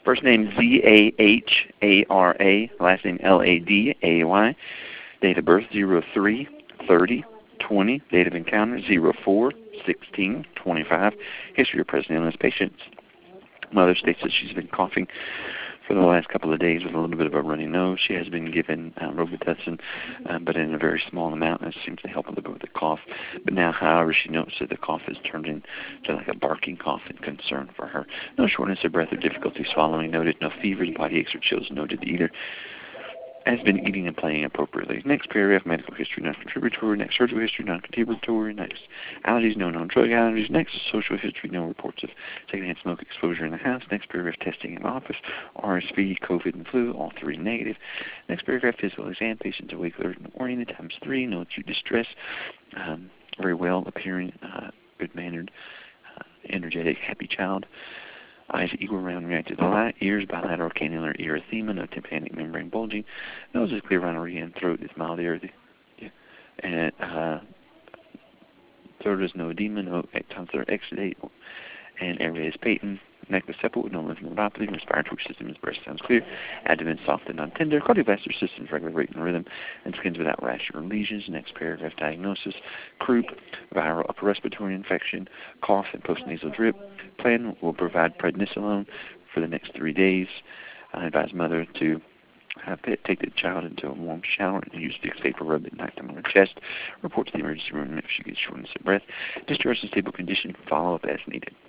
First name Zahara, last name Ladayy. Date of birth 03/30/20. Date of encounter 04/16/25. History of present illness patients. Mother states that she's been coughing for the last couple of days with a little bit of a runny nose. She has been given Robitussin, but in a very small amount, and it seems to help a little bit with the cough. But now, however, she notes that the cough has turned into like a barking cough and concern for her. No shortness of breath or difficulty swallowing noted. No fevers, body aches, or chills noted either. Has been eating and playing appropriately. Next paragraph, medical history non-contributory. Next, surgical history non-contributory. Next, allergies, no known drug allergies. Next, social history, no reports of secondhand smoke exposure in the house. Next paragraph, testing in office, RSV, COVID, and flu, all three negative. Next paragraph, physical exam, patients awake, alert, and oriented, times 3, no acute distress, very well appearing, good-mannered, energetic, happy child. Eyes equal, round, reactive to light. Ears bilateral cannular erythema, no tympanic membrane bulging. Nose is clear, rhinorrhea, and throat is mild erythema. Yeah. And throat is no edema, no tonsillar exudate, and airway is patent. Neck is supple with no lymph nodopathy. Respiratory system is breast sounds clear. Abdomen soft and non-tender. Cardiovascular system is regular rate and rhythm. And skin's without rash or lesions. Next paragraph, diagnosis. Croup, viral upper respiratory infection, cough, and postnasal drip. Plan will provide prednisolone for the next 3 days. I advise mother to take the child into a warm shower and use the Vicks rub at nighttime on her chest. Report to the emergency room if she gets shortness of breath. Discharge in stable condition. Follow up as needed.